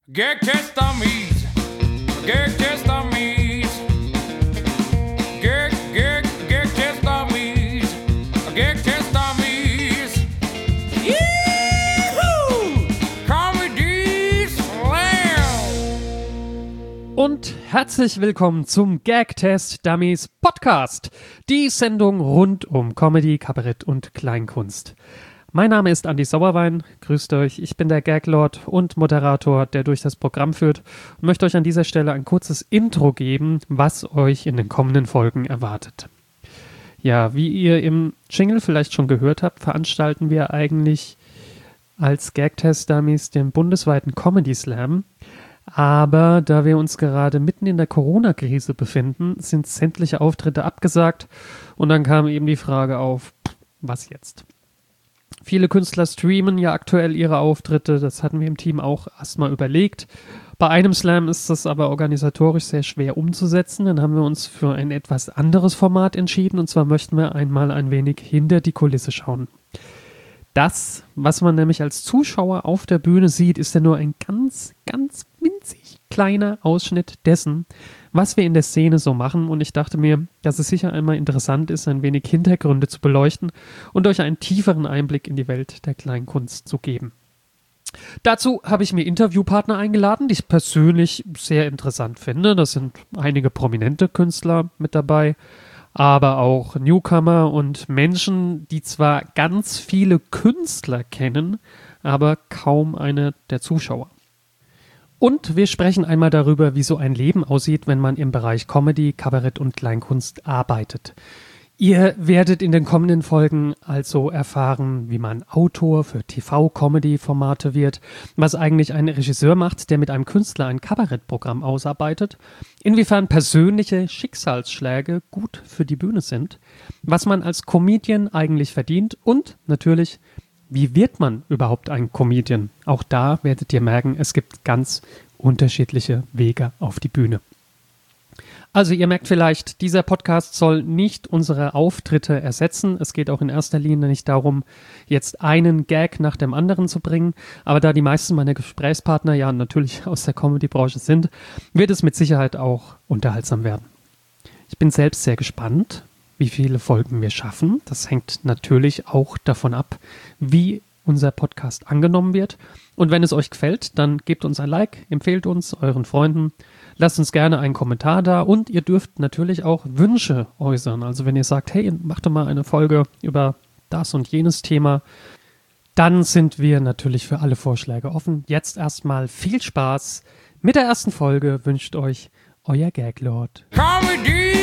Gag Test Dummies. Gag Test Dummies. Gag Test Dummies. Gag Test Dummies. Yee-hoo! Comedy Slam. Und herzlich willkommen zum Gag Test Dummies Podcast. Die Sendung rund um Comedy, Kabarett und Kleinkunst. Mein Name ist Andi Sauerwein, grüßt euch, ich bin der Gaglord und Moderator, der durch das Programm führt und möchte euch an dieser Stelle ein kurzes Intro geben, was euch in den kommenden Folgen erwartet. Ja, wie ihr im Jingle vielleicht schon gehört habt, veranstalten wir eigentlich als Gag-Test-Dummies den bundesweiten Comedy Slam, aber da wir uns gerade mitten in der Corona-Krise befinden, sind sämtliche Auftritte abgesagt und dann kam eben die Frage auf, was jetzt? Viele Künstler streamen ja aktuell ihre Auftritte, das hatten wir im Team auch erstmal überlegt. Bei einem Slam ist das aber organisatorisch sehr schwer umzusetzen, dann haben wir uns für ein etwas anderes Format entschieden und zwar möchten wir einmal ein wenig hinter die Kulisse schauen. Das, was man nämlich als Zuschauer auf der Bühne sieht, ist ja nur ein ganz winzig kleiner Ausschnitt dessen, was wir in der Szene so machen und ich dachte mir, dass es sicher einmal interessant ist, ein wenig Hintergründe zu beleuchten und euch einen tieferen Einblick in die Welt der Kleinkunst zu geben. Dazu habe ich mir Interviewpartner eingeladen, die ich persönlich sehr interessant finde. Das sind einige prominente Künstler mit dabei, aber auch Newcomer und Menschen, die zwar ganz viele Künstler kennen, aber kaum einer der Zuschauer. Und wir sprechen einmal darüber, wie so ein Leben aussieht, wenn man im Bereich Comedy, Kabarett und Kleinkunst arbeitet. Ihr werdet in den kommenden Folgen also erfahren, wie man Autor für TV-Comedy-Formate wird, was eigentlich ein Regisseur macht, der mit einem Künstler ein Kabarettprogramm ausarbeitet, inwiefern persönliche Schicksalsschläge gut für die Bühne sind, was man als Comedian eigentlich verdient und natürlich, wie wird man überhaupt ein Comedian? Auch da werdet ihr merken, es gibt ganz unterschiedliche Wege auf die Bühne. Also ihr merkt vielleicht, dieser Podcast soll nicht unsere Auftritte ersetzen. Es geht auch in erster Linie nicht darum, jetzt einen Gag nach dem anderen zu bringen. Aber da die meisten meiner Gesprächspartner ja natürlich aus der Comedy-Branche sind, wird es mit Sicherheit auch unterhaltsam werden. Ich bin selbst sehr gespannt, wie viele Folgen wir schaffen. Das hängt natürlich auch davon ab, wie unser Podcast angenommen wird. Und wenn es euch gefällt, dann gebt uns ein Like, empfehlt uns euren Freunden, lasst uns gerne einen Kommentar da und ihr dürft natürlich auch Wünsche äußern. Also wenn ihr sagt, hey, mach doch mal eine Folge über das und jenes Thema, dann sind wir natürlich für alle Vorschläge offen. Jetzt erstmal viel Spaß mit der ersten Folge, wünscht euch euer Gaglord. Comedy